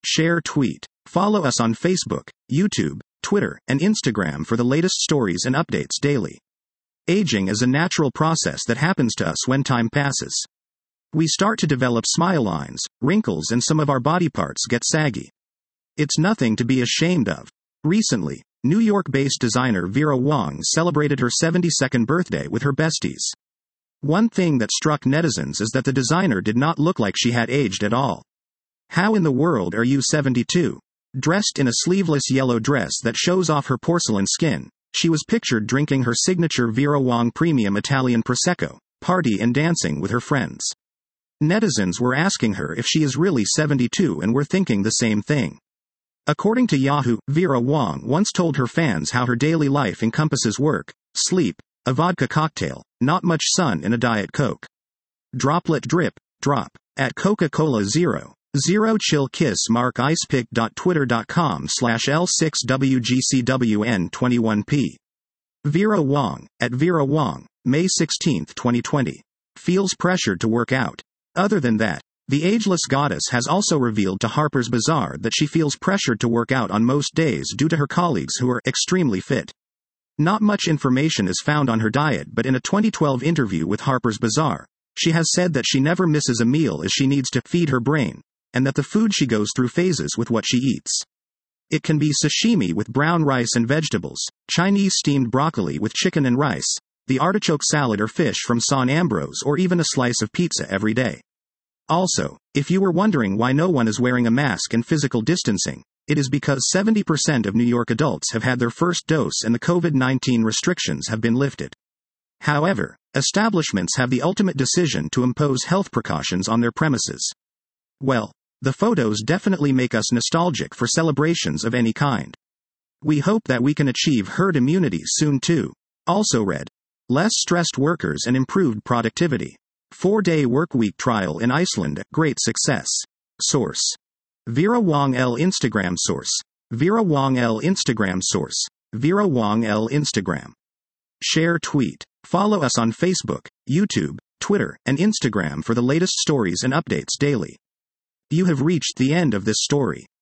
Share tweet. Follow us on Facebook, YouTube, Twitter, and Instagram for the latest stories and updates daily. Aging is a natural process that happens to us when time passes. We start to develop smile lines, wrinkles, and some of our body parts get saggy. It's nothing to be ashamed of. Recently, New York-based designer Vera Wang celebrated her 72nd birthday with her besties. One thing that struck netizens is that the designer did not look like she had aged at all. How in the world are you 72? Dressed in a sleeveless yellow dress that shows off her porcelain skin, she was pictured drinking her signature Vera Wang Premium Italian Prosecco, party and dancing with her friends. Netizens were asking her if she is really 72 and were thinking the same thing. According to Yahoo, Vera Wang once told her fans how her daily life encompasses work, sleep, a vodka cocktail, not much sun, and a Diet Coke. Droplet drip, drop. At Coca-Cola Zero. Zero chill kiss mark icepick.twitter.com/L6WGCWN21P. Vera Wang. At Vera Wang, May 16, 2020. Feels pressured to work out. Other than that, the ageless goddess has also revealed to Harper's Bazaar that she feels pressured to work out on most days due to her colleagues who are extremely fit. Not much information is found on her diet, but in a 2012 interview with Harper's Bazaar, she has said that she never misses a meal as she needs to feed her brain, and that the food she goes through phases with what she eats. It can be sashimi with brown rice and vegetables, Chinese steamed broccoli with chicken and rice, the artichoke salad or fish from San Ambrose, or even a slice of pizza every day. Also, if you were wondering why no one is wearing a mask and physical distancing, it is because 70% of New York adults have had their first dose and the COVID-19 restrictions have been lifted. However, establishments have the ultimate decision to impose health precautions on their premises. Well, the photos definitely make us nostalgic for celebrations of any kind. We hope that we can achieve herd immunity soon too. Also read. Less stressed workers and improved productivity. 4-day workweek trial in Iceland, great success. Source. Vera Wang L Instagram source. Vera Wang L Instagram source. Vera Wang L Instagram. Share tweet. Follow us on Facebook, YouTube, Twitter, and Instagram for the latest stories and updates daily. You have reached the end of this story.